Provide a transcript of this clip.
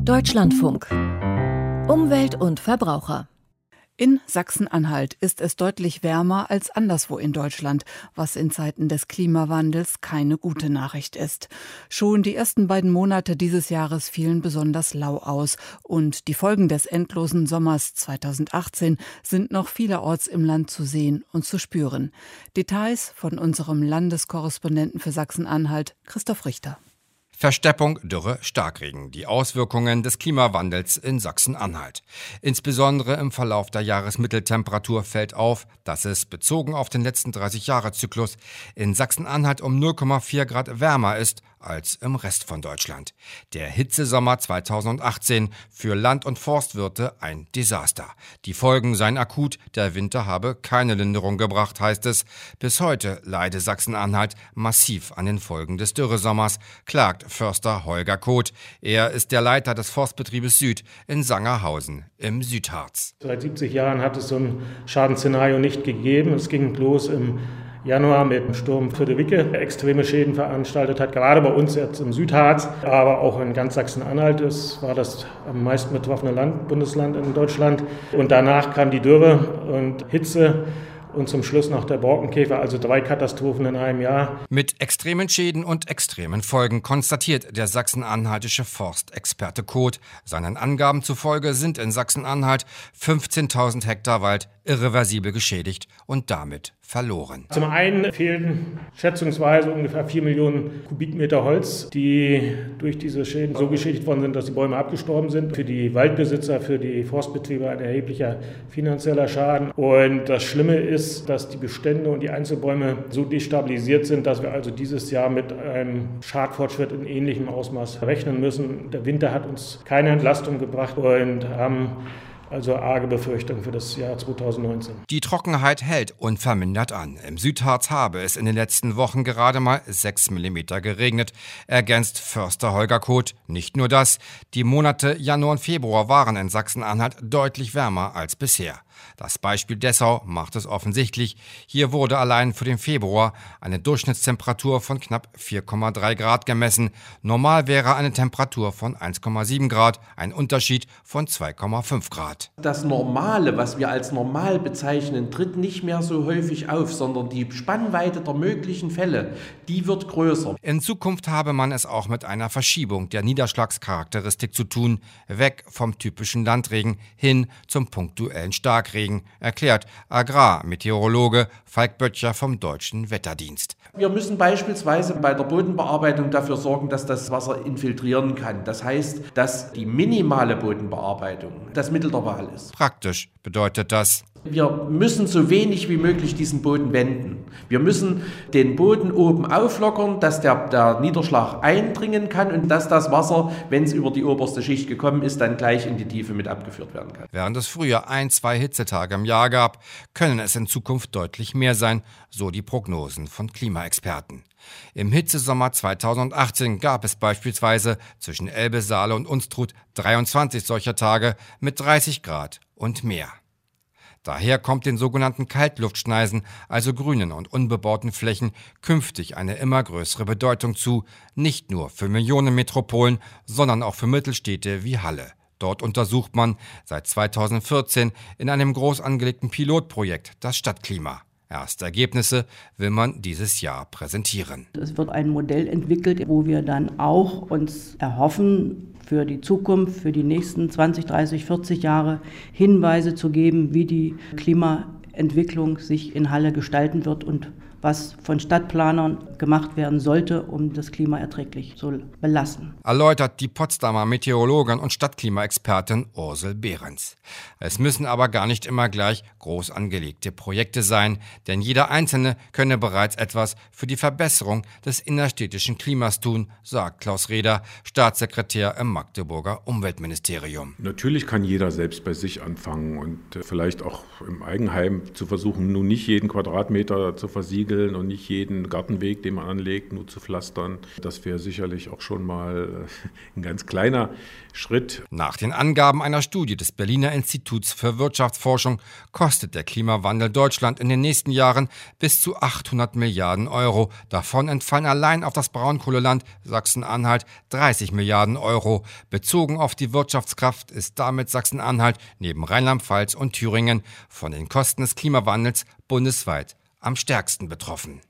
Deutschlandfunk. Umwelt und Verbraucher. In Sachsen-Anhalt ist es deutlich wärmer als anderswo in Deutschland, was in Zeiten des Klimawandels keine gute Nachricht ist. Schon die ersten beiden Monate dieses Jahres fielen besonders lau aus und die Folgen des endlosen Sommers 2018 sind noch vielerorts im Land zu sehen und zu spüren. Details von unserem Landeskorrespondenten für Sachsen-Anhalt, Christoph Richter. Versteppung, Dürre, Starkregen. Die Auswirkungen des Klimawandels in Sachsen-Anhalt. Insbesondere im Verlauf der Jahresmitteltemperatur fällt auf, dass es, bezogen auf den letzten 30-Jahre-Zyklus, in Sachsen-Anhalt um 0,4 Grad wärmer ist als im Rest von Deutschland. Der Hitzesommer 2018 für Land- und Forstwirte ein Desaster. Die Folgen seien akut, der Winter habe keine Linderung gebracht, heißt es. Bis heute leide Sachsen-Anhalt massiv an den Folgen des Dürresommers, klagt Förster Holger Koth. Er ist der Leiter des Forstbetriebes Süd in Sangerhausen im Südharz. Seit 70 Jahren hat es so ein Schadensszenario nicht gegeben. Es ging los im Januar mit dem Sturm Friederike, der extreme Schäden veranstaltet hat, gerade bei uns jetzt im Südharz, aber auch in ganz Sachsen-Anhalt. Das war das am meisten betroffene Bundesland in Deutschland. Und danach kam die Dürre und Hitze. Und zum Schluss noch der Borkenkäfer, also 3 Katastrophen in einem Jahr. Mit extremen Schäden und extremen Folgen konstatiert der sachsen-anhaltische Forstexperte Koth. Seinen Angaben zufolge sind in Sachsen-Anhalt 15.000 Hektar Wald irreversibel geschädigt und damit verloren. Zum einen fehlen schätzungsweise ungefähr 4 Millionen Kubikmeter Holz, die durch diese Schäden so geschädigt worden sind, dass die Bäume abgestorben sind. Für die Waldbesitzer, für die Forstbetriebe ein erheblicher finanzieller Schaden. Und das Schlimme ist, dass die Bestände und die Einzelbäume so destabilisiert sind, dass wir also dieses Jahr mit einem Schadfortschritt in ähnlichem Ausmaß rechnen müssen. Der Winter hat uns keine Entlastung gebracht und haben also arge Befürchtungen für das Jahr 2019. Die Trockenheit hält unvermindert an. Im Südharz habe es in den letzten Wochen gerade mal 6 mm geregnet, ergänzt Förster Holger Koth. Nicht nur das, die Monate Januar und Februar waren in Sachsen-Anhalt deutlich wärmer als bisher. Das Beispiel Dessau macht es offensichtlich. Hier wurde allein für den Februar eine Durchschnittstemperatur von knapp 4,3 Grad gemessen. Normal wäre eine Temperatur von 1,7 Grad, ein Unterschied von 2,5 Grad. Das Normale, was wir als normal bezeichnen, tritt nicht mehr so häufig auf, sondern die Spannweite der möglichen Fälle, die wird größer. In Zukunft habe man es auch mit einer Verschiebung der Niederschlagscharakteristik zu tun, weg vom typischen Landregen hin zum punktuellen Starkregen, erklärt Agrarmeteorologe Falk Böttcher vom Deutschen Wetterdienst. Wir müssen beispielsweise bei der Bodenbearbeitung dafür sorgen, dass das Wasser infiltrieren kann. Das heißt, dass die minimale Bodenbearbeitung das Mittel der Wahl ist. Praktisch bedeutet das: Wir müssen so wenig wie möglich diesen Boden wenden. Wir müssen den Boden oben auflockern, dass der Niederschlag eindringen kann und dass das Wasser, wenn es über die oberste Schicht gekommen ist, dann gleich in die Tiefe mit abgeführt werden kann. Während es früher 1-2 Hitzetage im Jahr gab, können es in Zukunft deutlich mehr sein, so die Prognosen von Klimaexperten. Im Hitzesommer 2018 gab es beispielsweise zwischen Elbe, Saale und Unstrut 23 solcher Tage mit 30 Grad und mehr. Daher kommt den sogenannten Kaltluftschneisen, also grünen und unbebauten Flächen, künftig eine immer größere Bedeutung zu, nicht nur für Millionenmetropolen, sondern auch für Mittelstädte wie Halle. Dort untersucht man seit 2014 in einem groß angelegten Pilotprojekt das Stadtklima. Erste Ergebnisse will man dieses Jahr präsentieren. Es wird ein Modell entwickelt, wo wir dann auch uns erhoffen, für die Zukunft, für die nächsten 20, 30, 40 Jahre Hinweise zu geben, wie die Klimaentwicklung sich in Halle gestalten wird und was von Stadtplanern gemacht werden sollte, um das Klima erträglich zu belassen. Erläutert die Potsdamer Meteorologin und Stadtklimaexpertin Ursel Behrens. Es müssen aber gar nicht immer gleich groß angelegte Projekte sein, denn jeder Einzelne könne bereits etwas für die Verbesserung des innerstädtischen Klimas tun, sagt Klaus Reder, Staatssekretär im Magdeburger Umweltministerium. Natürlich kann jeder selbst bei sich anfangen und vielleicht auch im Eigenheim zu versuchen, nun nicht jeden Quadratmeter zu versiegeln, vermitteln und nicht jeden Gartenweg, den man anlegt, nur zu pflastern. Das wäre sicherlich auch schon mal ein ganz kleiner Schritt. Nach den Angaben einer Studie des Berliner Instituts für Wirtschaftsforschung kostet der Klimawandel Deutschland in den nächsten Jahren bis zu 800 Milliarden Euro. Davon entfallen allein auf das Braunkohleland Sachsen-Anhalt 30 Milliarden Euro. Bezogen auf die Wirtschaftskraft ist damit Sachsen-Anhalt neben Rheinland-Pfalz und Thüringen von den Kosten des Klimawandels bundesweit am stärksten betroffen.